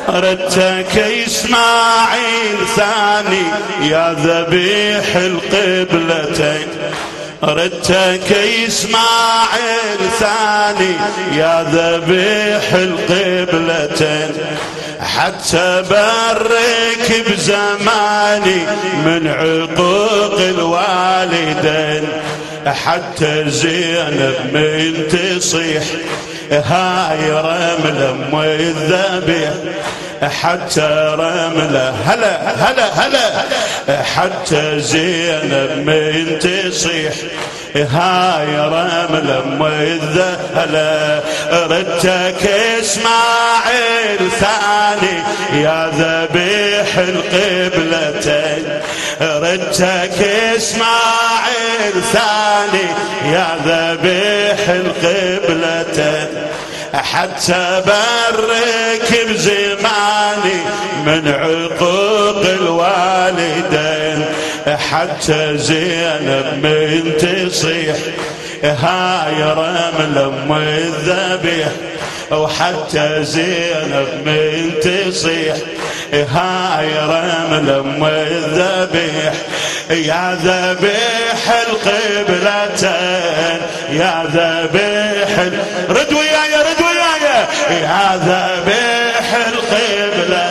ردتك إسماعيل ثاني يا ذبيح القبلتين، ردتك إسماعيل ثاني يا ذبيح القبلتين، حتى برك بزماني من عقوق الوالدين، حتى زينب من تصيح هاي رملة ام الذبيح، حتى رملة هلا هلا هلا، حتى زينب من تصيح هاي رملة ام الذبيح. ردتك إسماعيل ثاني يا ذبيح القبلتين، ردتك إسماعيل ثاني يا ذبيح القبلتين، حتى برك بزماني من عقوق الوالدين، حتى زينب من تصيح هاي رملة ام الذبيح، وحتى زينب من تصيح هاي رملة ام الذبيح. يا ذبيح القبلتين يا ذبيح رد وياي رد وياي، يا ذبيح القبلة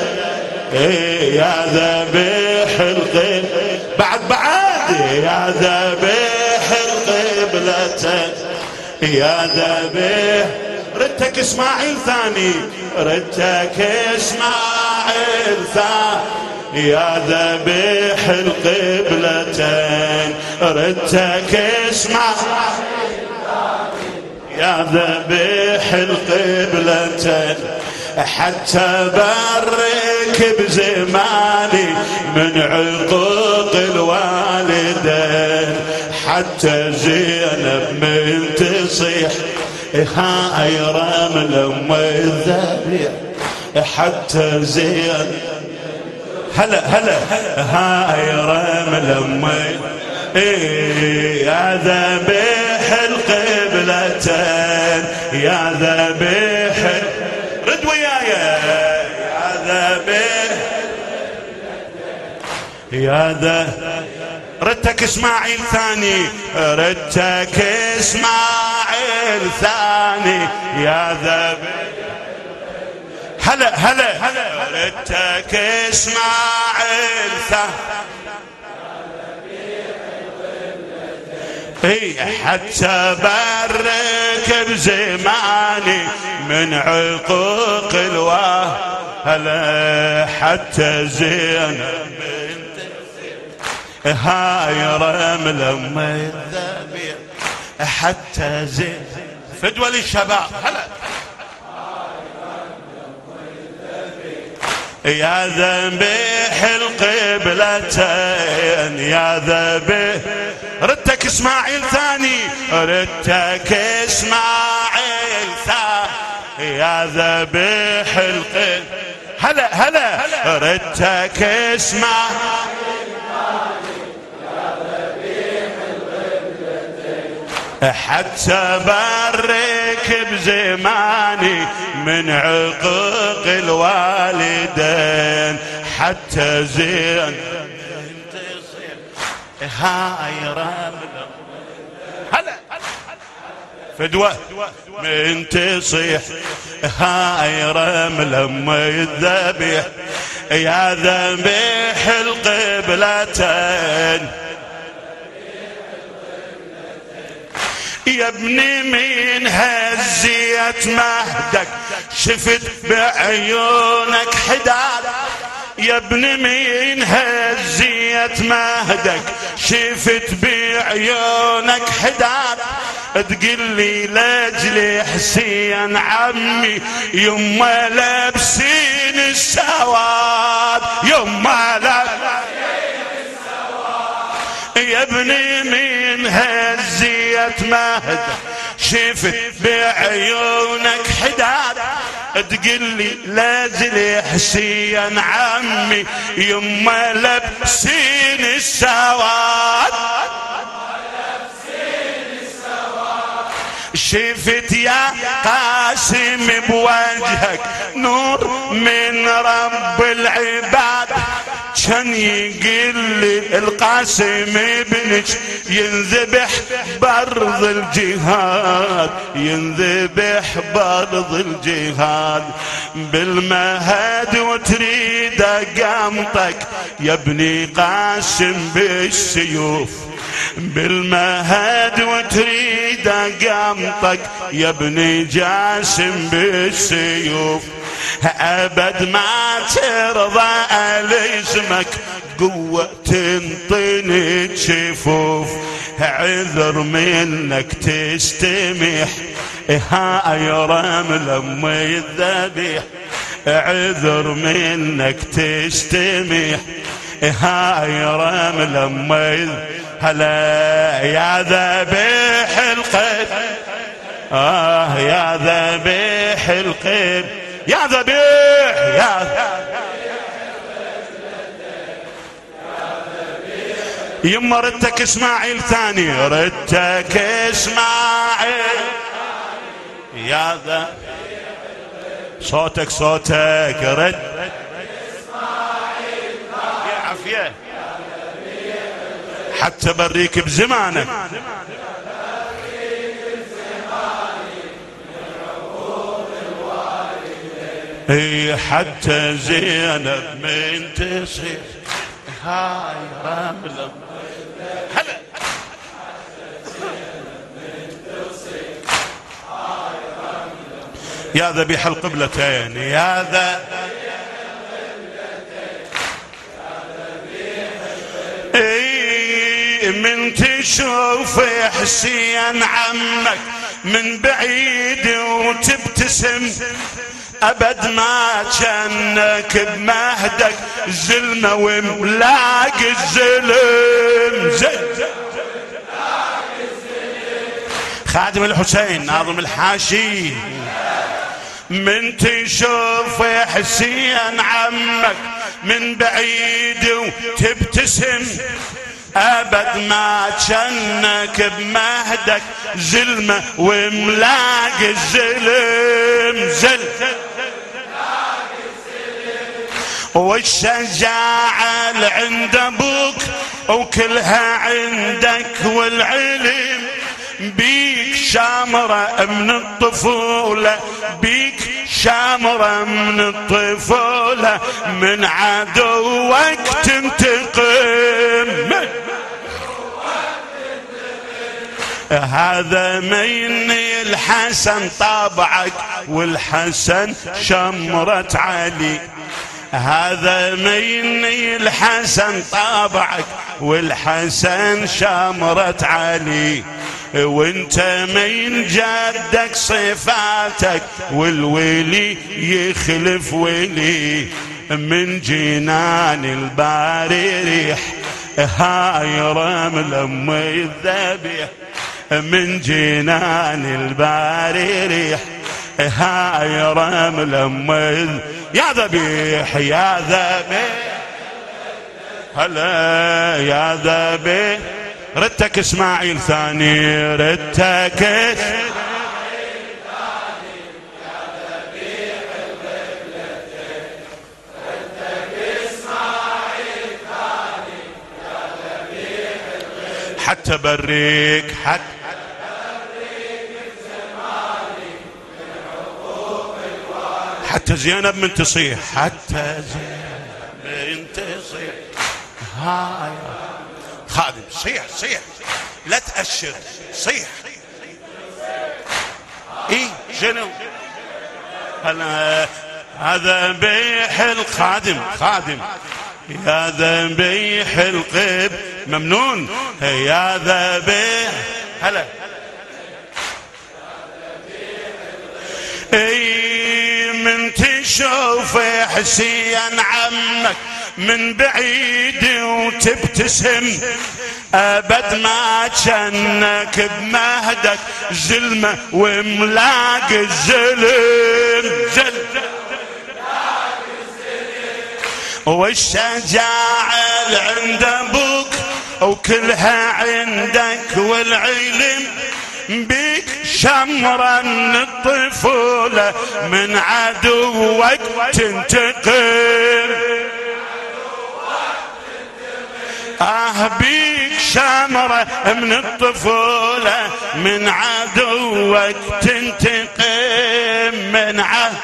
يا ذبيح القبلة بعد يا ذبيح القبلتين يا ذبيح. ردتك إسماعيل ثاني، ردتك إسماعيل ثاني يا ذبيح القبلتين، ردتك إسماعيل يا ذبيح القبلتين، حتى برك بزماني من عقوق الوالدين، حتى زينب من تصيح هاي رملة ام الذبيح، حتى زينب هلا هلا هاي رملة ام يا ذبيح القبلتين يا ذبيح رد وياي، يا ذبيح يا ذا. ردتك إسماعيل ثاني، ردتك إسماعيل ثاني يا ذبيح هلا هلا هلا، ردتك إسماعيل ثاني حتى برك بزماني من عقوق الوهلة، حتى زينب هاي رملة ام الذبيح، حتى زينب فدوى للشباب هلا يا ذبيح القبلتين يا ذبيح. ردتك إسماعيل ثاني، ردتك إسماعيل ثاني يا ذبيح القبلتين هلا هلا، ردتك إسماعيل يا ذبيح القبلتين، حتى برك بزماني من عقوق الوالدين، حتى زين هاي رملة هلا فدوى من تصيح هاي رملة ام الذبيح، يا ذبيح القبلتين يا ابني من هزية مهدك شفت بعيونك حداد، يا ابني من هزية مهدك شفت بعيونك حداد، تقل لي لاجلي حسين عمي يما لابسين السواد يما لابسين السواد، يا ابني من هزية مهدك شفت بعيونك حداد، تقل لي لاجلي حسين عمي يما لابسين السواد شفت يا قاسم بوجهك نور من رب العباد. كان يقل القاسم ابنك ينذبح برض الجهاد، ينذبح برض الجهاد بالمهد وتريد قمطك يا ابني قاسم بالسيوف، بالمهد وتريد قمطك يا ابني جاسم بالسيوف. أبد ما ترضى لجسمك قوة تنطني جفوف، عذر منك تستمح هاي رمل أمي الذبيح، عذر منك تستمح هاي رمل أمي. هلا يا ذبيح القلب يا ذبيح القلب يا ذبيح يا يما ردتك اسماعيل ثاني، ردتك اسماعيل يا ذا صوتك صوتك رد اسماعيل يا عافية حتى بريك بزمانك حتى زينب من تصير هاي رملة. هلا يا ذبيح القبلتين يا ذا من تشوف حسين عمك من بعيد وتبتسم أبد ما كانك بمهدك زلمة وملاق الزلم خادم الحسين ناظم الحاشي من تشوف حسين عمك من بعيد وتبتسم أبد ما كانك بمهدك زلمة وملاق الزلم والشجاعة عند أبوك وكلها عندك والعلم بيك شامرة من الطفولة بيك شامرة من الطفولة من عدوك تنتقم هذا مني الحسن طبعك والحسن شمرة علي هذا مني الحسن طبعك والحسن شمرة علي وانت من جدك صفاتك والولي يخلف ولي من جنان الباري ريح هاي رمل أمي الذبيح من جنان الباري ريح هاي رمل أمي يا ذبيح يا ذبيح هلا يا ذبيح ردتك اسماعيل ثاني ردتك اسماعيل ثاني يا ذبيح القبلتين ردتك اسماعيل ثاني يا ذبيح القبلتين حتى بريك حتى حتى زينب من تصيح حتى زينب من تصيح هاي خادم صيح صيح لا تأشر صيح ايه شنو هذا بيح الخادم خادم يا ذبيح القب ممنون يا ذبيح هلا اي من تشوف حسين عمك من بعيد وتبتسم أبد ما كانك بمهدك زلمة وملاق الزلم والشجاعة عند أبوك وكلها عندك والعلم بيك شمرة من الطفولة من عدوك تنتقم. بيك شمرة من الطفولة من عدوك تنتقم من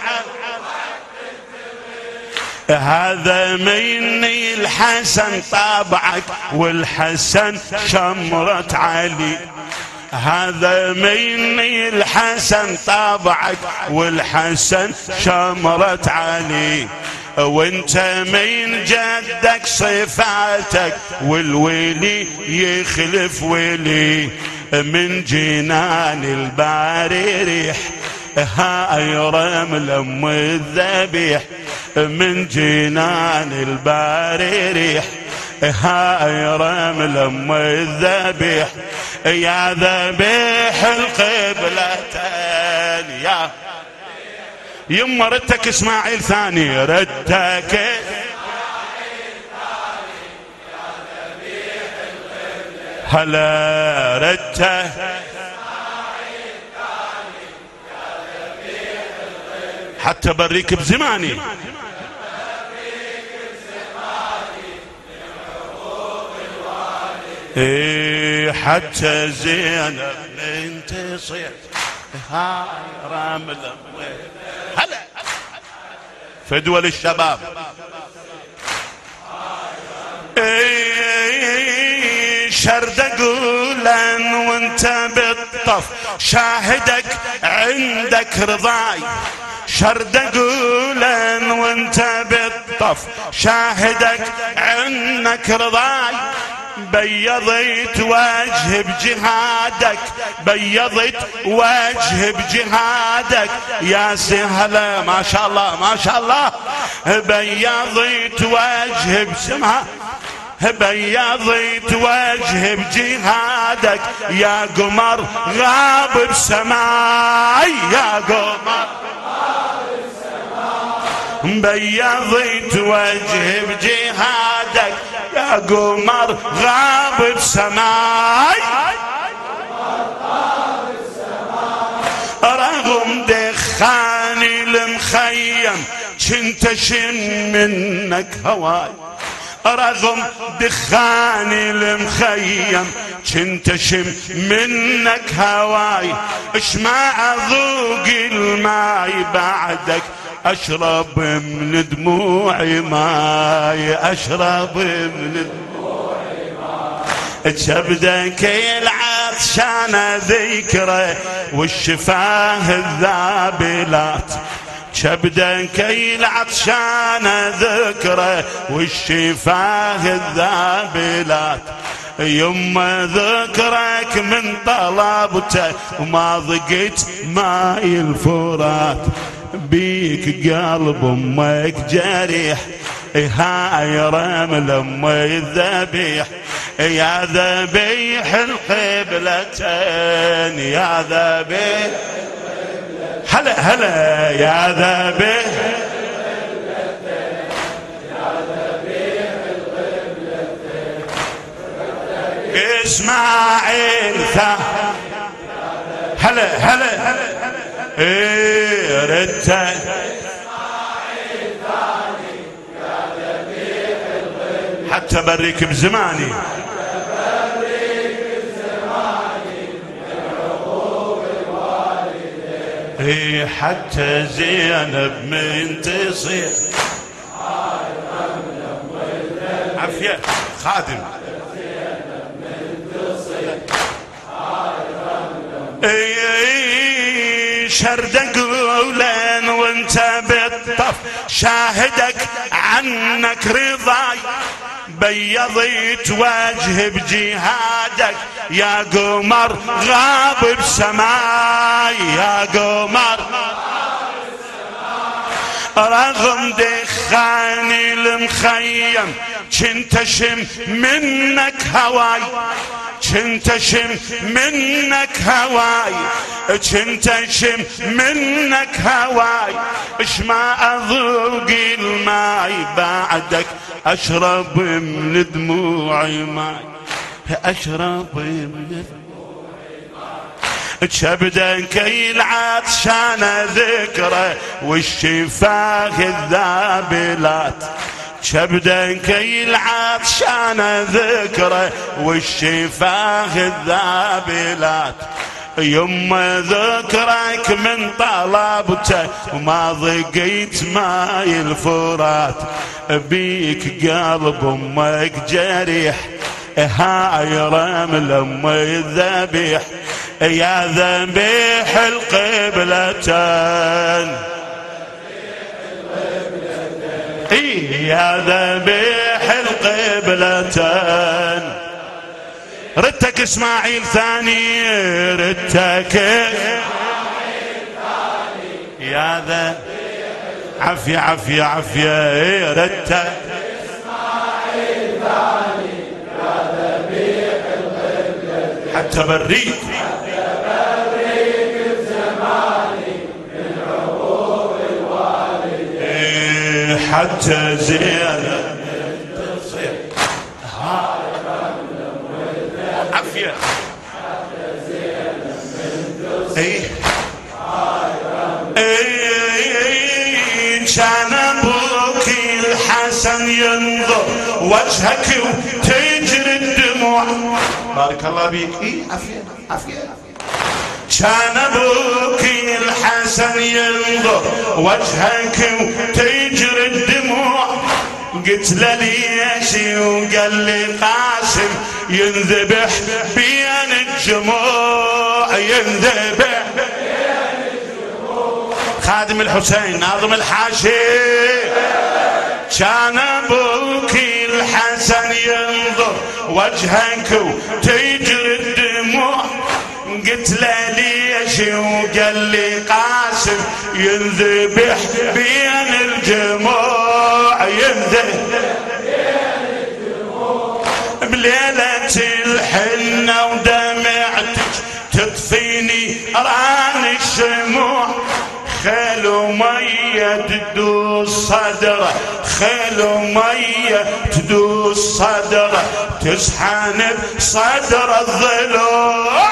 هذا مني الحسن طابعك والحسن شمرة علي. هذا مني الحسن طابعك والحسن شمرة علي. وانت من جدك صفاتك والولي يخلف ولي. من جنان الباري ريح هاي رمل ام الذبيح. من جنان الباري ريح هاي رمل ام الذبيح. يا ذبيح القبلتين يا يما ردتك اسماعيل ثاني. ردتك هلا ردته حتى بريك بزماني. إيه حتى زينب بنت صيح هاي رامل هلا فدوى للشباب. إيه شرد قولا وانت بالطف شاهدك عندك رضاي. شرد قولا وانت بالطف شاهدك عنك رضاي. بيضت وجه بجهادك بيضت وجه بجهادك يا سهلا ما شاء الله ما شاء الله. بيضت وجه بسمها بيضت وجه بجهادك يا قمر غاب بسماي. يا قمر بيضت وجه بجهادك يا قمر غاب بسماي. رغم دخاني المخيم كنت شم منك هواي. رغم دخاني المخيم كنت شم منك هواي. اش ما اذوق الماي بعدك اشرب من دموعي ماي. اشرب من دموعي ماي. كبدك العطشان ذكرى والشفاه الذابلات. كبدك العطشان ذكرى والشفاه الذابلات. يما ذكرك من طلبته وما ضقت ماي الفرات. بيك قلب امك جريح هاي رمل ام الذبيح. يا ذبيح القبلتين يا ذبيح هلا هلا يا ذبيح اسماعيل هلا هلا ايه ردته حتى بريك بزماني. ايه حتى زينب من تصيح عافية خادم. ايه شرد قولا وانت بالطف شاهدك عنك رضاي. بيضت وجه بجهادك يا قمر غاب بسماي. يا قمر رغم دخاني المخيم كنت شم منك هواي. كنت شم منك هواي. كنت شم منك هواي. اش ما اذوق الماي بعدك اشرب من دموعي ماي. اشرب من دموعي كبدك العطشان ذكره والشفاه الذابلات، كبدك العطشان ذكره والشفاه الذابلات. يما ذكرك من طلبته وما ضقيت ماي الفرات، بيك قلب امك جريح هاي رمل امي الذبيح، يا ذبيح القبلتين، يا ذبيح القبلتين. ردتك اسماعيل ثاني، ردتك يا ذا عافية عافية عافية، ردتك اسماعيل ثاني يا ذبيح القبلتين، حتى بريك بزماني من عقوق الوالدين، حتى زينب تصير عافية كان ابوك الحسن ينظر وجهك وتجري الدموع، بارك الله بيك. عافية عافية. كان ابوك الحسن ينظر وجهك وتجري الدموع، قلت له ليش وقال لي قاسم ينذبح بين الجموع، ينذبح بين الجموع. خادم الحسين ناظم الحاشي، كان ابوك الحسن ينظر وجهك وتجري الدموع، قلت له ليش وقال لي قاسم ينذبح بين الجموع، ينذبح بين الجموع. بليلة الحنة ودمعتك تطفيني ران الشموع، خيل ومية تدوس صدره، خيل ومية تدوس صدره، تسحن بصدر الضلوع،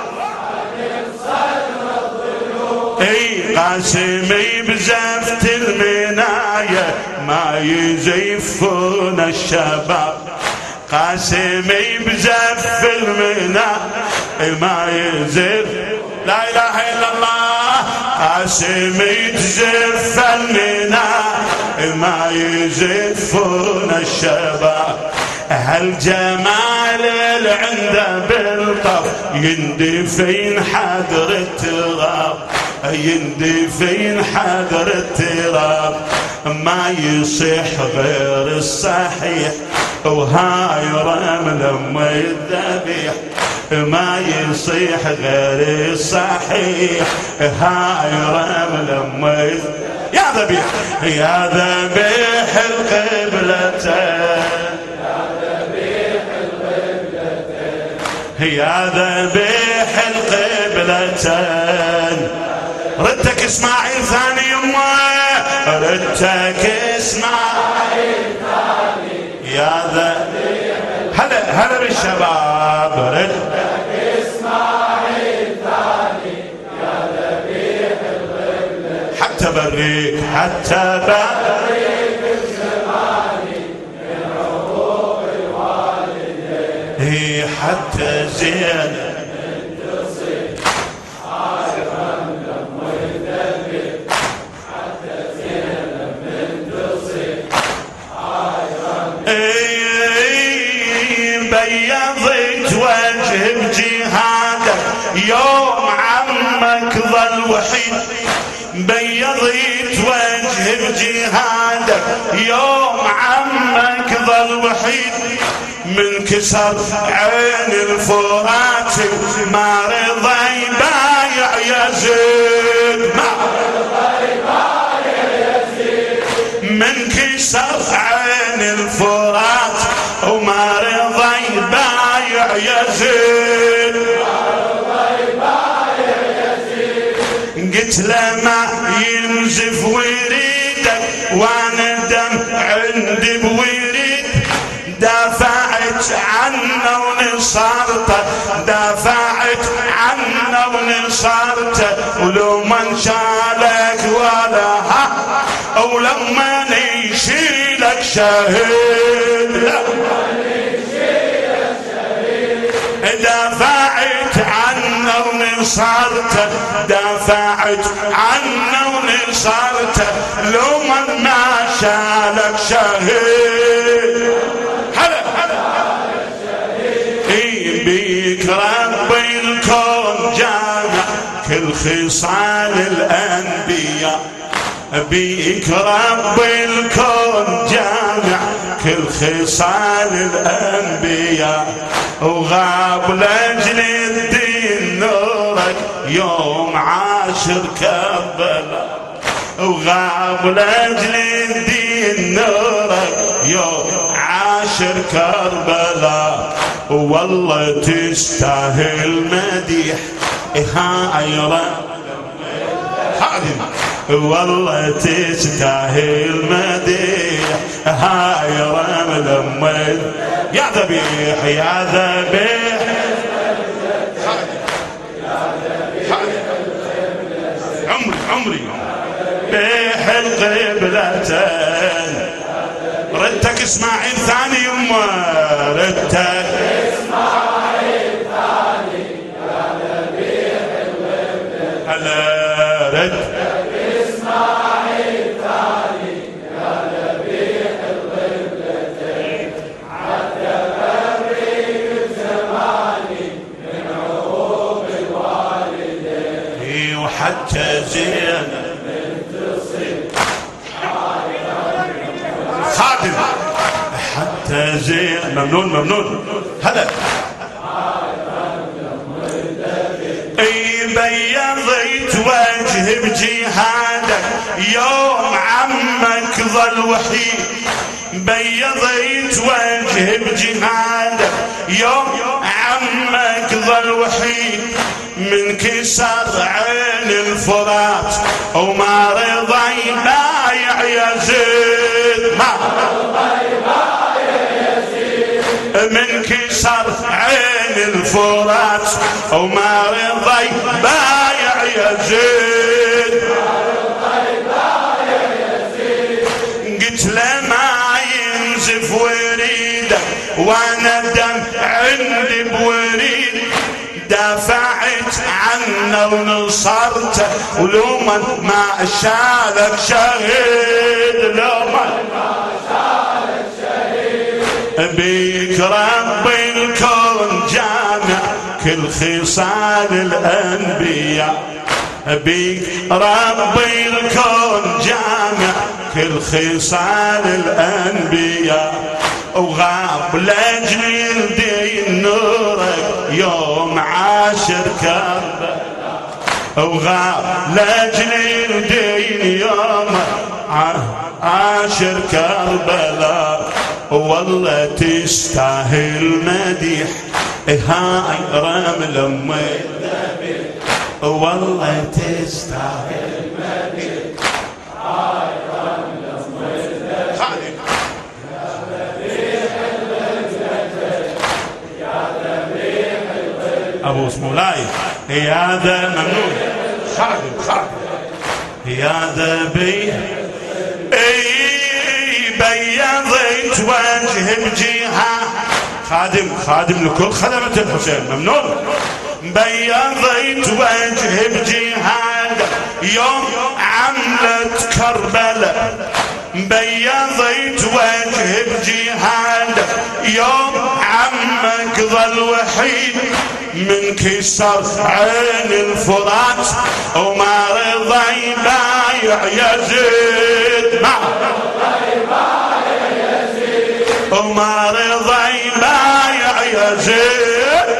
اي قاسمي بزفت المناية ما يزيفون الشباب، قاسمي بزف المناية ما يزيف، لا اله الا الله، قاسمي تزف المناية ما يزيفون الشباب. هالجمال اللي عنده بالطف يندفين حذر التراب، يندفين حذر التراب، ما يصيح غير الصحيح وهاي رمل امي الذبيح، ما يصيح غير الصحيح هاي رمل امي يا ذبيح، يا ذبيح القبلتين، يا ذبيح القبلتين. ردتك اسماعيل ثاني يمه، ردتك اسماعيل ثاني يا ذبيح، هلا بالشباب، ردتك اسماعيل ثاني يا ذبيح القبلتين، حتى بريك حتى بريك بزماني من عقوق الوالدين، حتى زينب انتصر عاشرا لم يذبح، حتى زينب انتصر عاشرا. بيضت وجه بجهادك يوم عمك ظل وحيد، بيضت وجه بجهادك يوم عمك ظل وحيد، من كسر عين الفرات ما رضى يبايع يزيد، ما رضى يبايع يزيد، من كسر عين الفرات وما رضى يبايع يزيد، ما رضى يبايع يزيد. قلت له ما ينزف وريدك وانا دم عندي بوريد، دافعت عنا ونصرته، دافعت عنا ونصرته، نصرته ولو من شالك ولا ها ولما يشيلك شهيد دافعت عنه ونصرته دافعت عنه ونصرته لو من ما شالك شهيد هلا بيك ربي الكون جامع كل خصال الأنبياء بيك ربي الكون جامع كل خصال الأنبياء وغاب لأجل الدين نورك يوم عاشر كربلاء وغاب لأجل الدين نورك يوم عاشر كربلاء والله تستاهل مديح هايرة والله تستاهل مديح هايرة ملمد يا ذبيح يا ذبيح عمري بيح القبلتين ردتك اسماعيل ثاني يمه ردتك اسماعيل ثاني يا ذبيح القبلتين هلا ردتك اسماعيل ثاني يا ذبيح القبلتين حتى فريق زماني من عقوب الوالدين وحتى زين خادم حتى زين ممنون هلا بيضيت وجه بجهادك يوم عمك ظل وحيد بيضيت وجه بجهادك يوم عمك ظل وحيد من كسر عين الفرات وما رضي بايع يزيد ما من كسر عين الفرات وما رضي بايع يزيد قلت له ما ينزف وريدك وانا دم عندي بوريد دافعت عنه ونصرته ولو ما شالك شهيد لو ما شالك شهيد بيك ربي الكون جامع كل خصال الأنبياء بيك ربي الكون جامع كل خصال الأنبياء وغاب لأجل الدين نورك يوم عاشر كربلاء وغاب لأجل الدين يوم عاشر كربلاء والله تستاهل مديح هاي رمل أمي والله تستاهل مديح هاي رمل أمي أبو اسمولاي يا ذا ممنون خادم يا ذا بي بيضيت وجه بجهة خادم لكل خدمة الحسين ممنون بيضيت وجه بجهاد يوم عملة كربلاء بيضيت وجه بجهاد يوم عمك ظل وحيد من كسر عين الفرات وما رضي بايع يزيد وما رضي بايع يزيد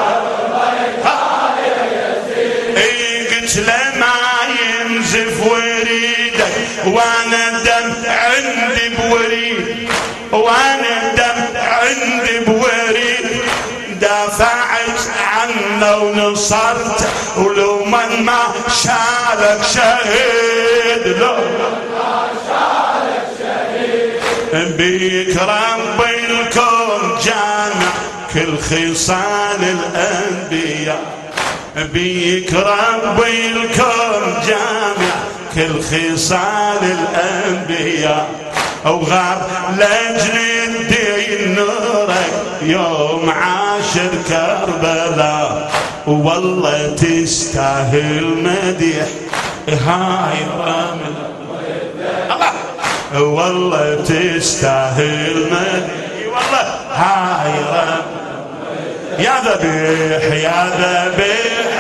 قلت له ما ينزف وريدك وانا دم عندي بوريد وانا دم عندي بوريد دافعت عنه ونصرت ولو من ما شالك شهيد لو ما شالك شهيد بيك ربي الكون جامع كل خصال الأنبياء بيك ربي الكون جامع كل خصال الأنبياء، وغاب لأجل الدين نورك يوم عاشر كربلاء. والله تستاهل مديح هاي رامل الله، والله تستاهل مديح والله هاي رامل. يا ذبيح يا ذبيح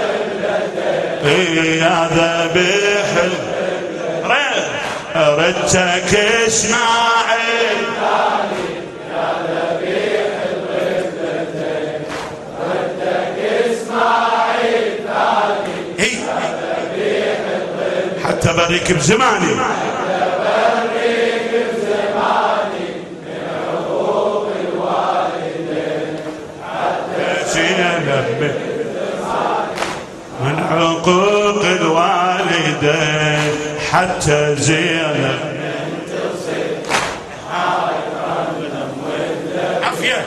يا ذبيح ردتك اسماعيل، يا ذبيح الردتين ردتك اسماعيل ثاني، حتى بريك بزماني من عقوق الوالدين حتى زينب عافية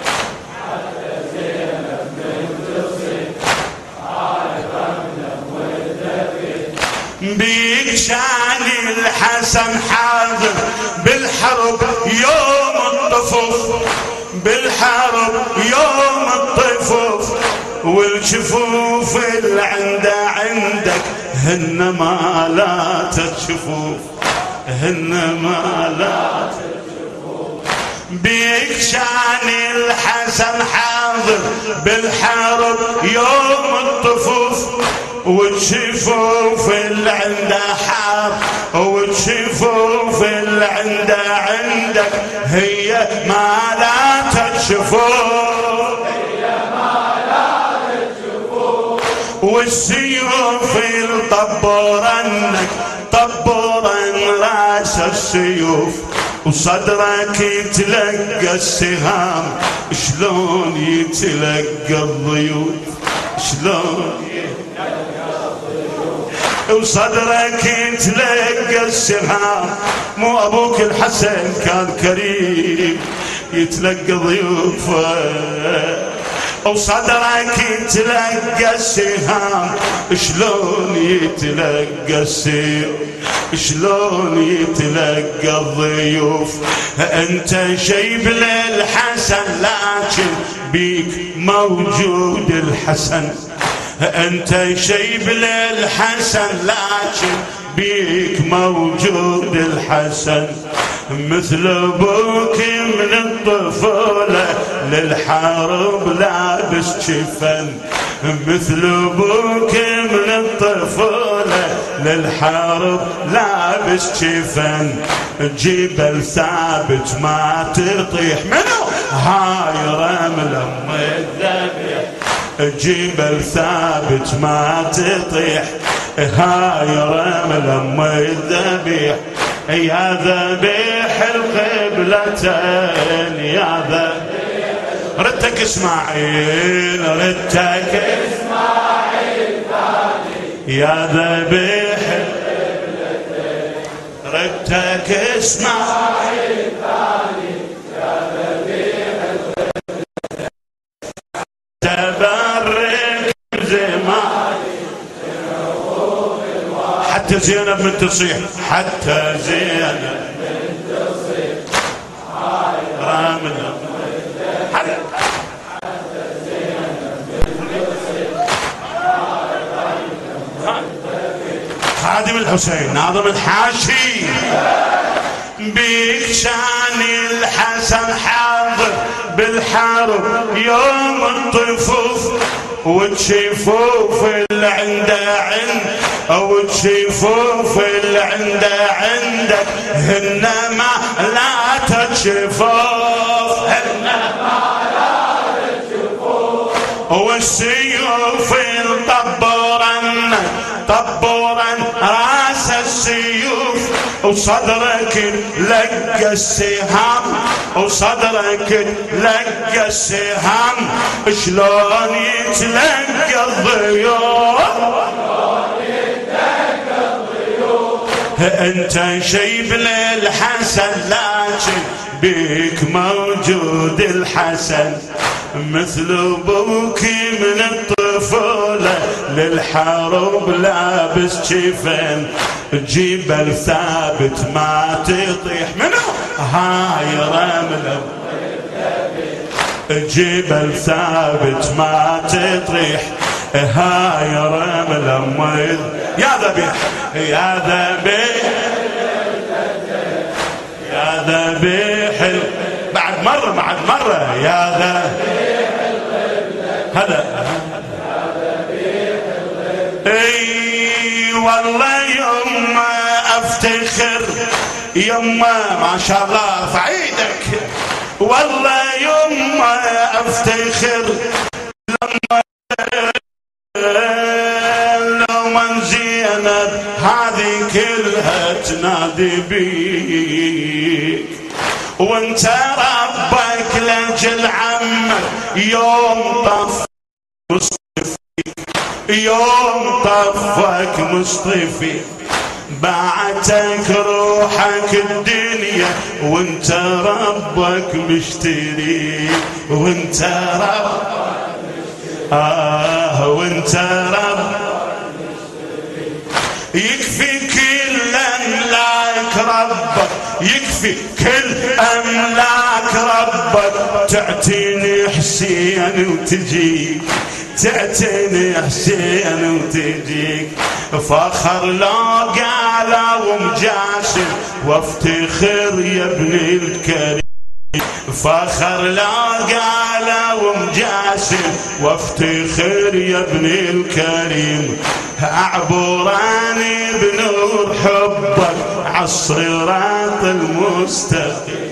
بيك شان الحسن حاضر بالحرب يوم الطفوف، بالحرب يوم الطفوف، والشفوف اللي عندك هن مالات الشفوف، هن مالات الشفوف. بيك شان الحسن حاضر بالحرب يوم الطفوف، والشفوف اللي عنده حار، والشفوف اللي عندك هي مالات الشفوف، والسيوف الطبورنك طبورن راس السيوف، وصدرك يتلقى السهام شلون يتلقى الضيوف، شلون وصدرك يتلقى السهام. مو ابوك الحسن كان كريم يتلقى ضيوفه، وصدرك يتلقى السهام شلون يتلقى السيوف، شلون يتلقى الضيوف. انت شيب للحسن لكن بيك موجود الحسن، انت شيب للحسن لكن بيك موجود الحسن. مثل ابوك من الطفولة للحرب لابس جفن، مثل ابوك من الطفولة للحرب لابس جفن. جبل ثابت ما تطيح منو هاي رمل ام الذبيح، جبل ثابت ما تطيح هاي رمل ام الذبيح. يا ذبيح القبلتين يا ذبيح ردتك اسماعيل، ردتك اسماعيل ثاني، يا ذبيح القبلتين ردتك اسماعيل ثاني، يا ذبيح القبلتين تبرك زماني حتى زينب من تصيح، حتى زينب من تصيح رامل حتى زينب من تصيح. خادم الحسين ناظم الحاشي بيك شان الحسن حاضر بالحرب يوم الطفوف، وتشوفوف اللي عنده او تشوفوف اللي عندك هن ما لا تشوفوف، هن ما لا تشوفوف. والسيوف طبورن راس السيوف، وصدرك لقى السهام، وصدرك لقى السهام شلون يتلقى الضيوف، انت شيب للحسن لكن بيك موجود الحسن. مثل ابوك من الطفل طفولة للحرب لابس جفن، جبل ثابت ما تطيح منه هاي رملة، جبل ثابت ما تطيح هاي رملة. يا ذبيح يا ذبيح يا ذبيح، بعد مرة يا ذبيح هذا. اي والله يما افتخر يما ما شاء الله فعيدك، والله يما افتخر لما زينب هذه كلها تنادي بيك، وانت ربك لاجل عمك يوم طف يوم طفك مصطفي، باعتك روحك الدنيا وانت ربك مشتري، وانت ربك وانت ربك يكفي كل املاك ربك، يكفي كل املاك ربك، تعتني حسين وتجيك، تعتني حسين وتجيك، فخر لا قالوا مجاسم وافتخر يا ابن الكريم، فخر لا قالوا مجاسم وافتخر يا ابن الكريم، اعبراني بنور حبك عالصراط المستقيم،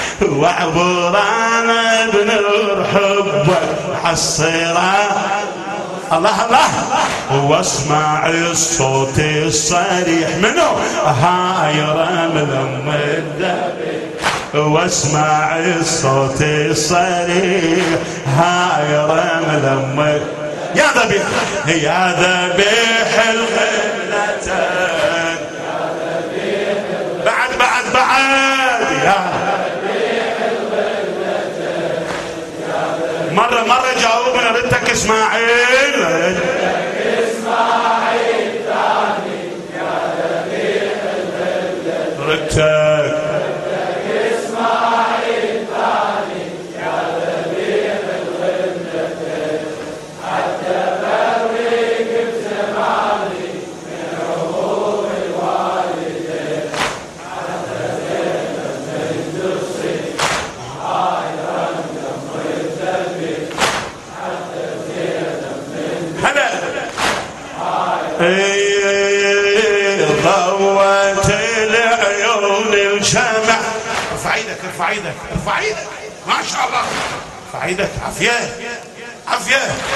واعبراني بنور حبك عالصراط الله الله، واسمع الصوت الصريح منه هاي رمل مدبي، واسمع الصوت الصريح هاي رمل مدبي. يا ذبيح يا ذبيح الغلتين، بعد يا مرة جاوبنا ردك اسماعيل ثاني يا ذبيح الغلة، ردك اسماعيل ثاني يا ذبيح الغلة، حتى بريك بزماني من عموم الوالدين، حتى زينب من دصي هاي رملة مدبي، حتى زينب من هلا ضوت العيون الشمع. ارفع ايدك ارفع ايدك ارفع ايدك ما شاء الله، ارفع ايدك. عافية عافية.